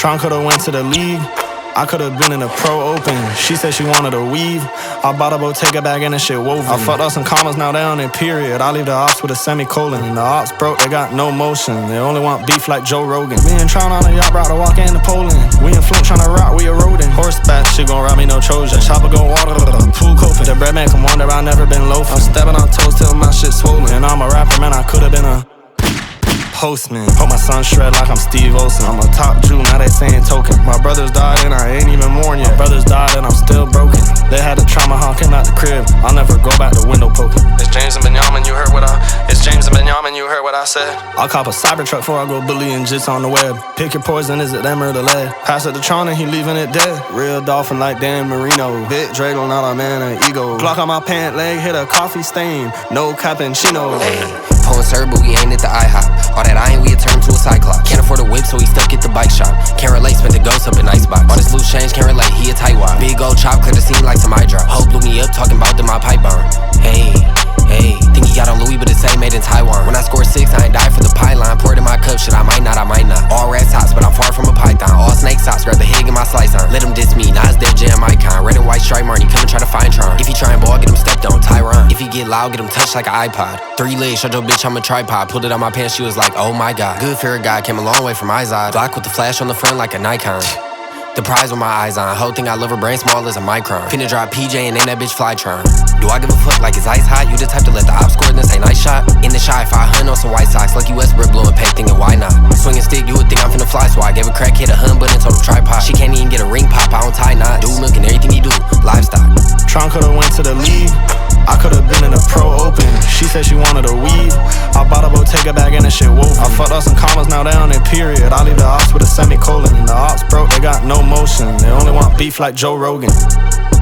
Tron could've went to the league. I could've been in the pro open. She said she wanted a weave. I bought a Bottega bag and that shit woven. I fucked up some commas, now they on their period. I leave the ops with a semicolon. And the ops broke, they got no motion. They only want beef like Joe Rogan. Me and Tron on a yacht, brought to walk into Poland. We in Flint tryna rock, we eroding. Horseback, she gon' rob me, no Trojan. Chopper go water, pool coping. The bread man can wonder I never been loafing. I'm stepping on toes till my shit swollen. And I'm a rapper, man, I could've been a postman. Hope my son shred like I'm Steve Olsen. I'm a top Jew, now they saying token. My brothers died and I ain't even mourn yet. My brothers died and I'm still broken. They had a trauma hawking out the crib. I'll never go back to window poking. It's James and Benjamin, you heard what I said. I'll cop a Cybertruck before I go bullying jits on the web. Pick your poison, is it them or the lead? Pass it to Tron and he leaving it dead. Real dolphin like Dan Marino. Bit Dreidel, not a man of ego. Glock on my pant leg, hit a coffee stain. No cappuccino. Hey, pulling sir, but we ain't at the IHOP. All that iron, we had turned to a cyclops. Can't afford a whip, so he stuck at the bike shop. Can't relate, spent the ghost up in Icebox. All this loose change, can't relate, he a tightwad. Big old chop, clear the scene like some eye drop. Hope blew me up, talking about my pipe burn. Hey, think he got on Louis, but it say made in Taiwan. When I scored 6, I ain't died for the pylon. Poured in my cup, shit, I might not. All rat tops, but I'm far from a python. All snake socks, grab the hig in my slice on. Let him diss me, Nas Def Jam icon. Red and white stripe Martin, come and try to find Tron. If he try and ball, get him stepped on, Tyron. If he get loud, get him touched like an iPod. 3 legs, shut your bitch, I'm a tripod. Pulled it out my pants, she was like, oh my god. Good for a guy, came a long way from Izod. Glock with the flash on the front like a Nikon. The prize with my eyes on. Whole thing I love her brain small as a micron. Finna drop PJ and name that bitch Flytron. Do I give a fuck like it's ice hot? You the type to let the op score then say nice shot? In the shy 500 on some white socks. Lucky Westbrook blowing peg thinking why not? Swinging stick, you would think I'm finna fly swat. Gave a crack hit a hun but told him tripod. She can't even get a ring pop, I don't tie knot. Dude looking everything he do, livestock. Tron could've went to the league. I could've been in the pro open. She said she wanted a weave. I bought a Bottega bag and that shit woven. I fucked up some commas, now they on their period. I leave the ops with a semicolon. The ops broke, they got no motion. They only want beef like Joe Rogan.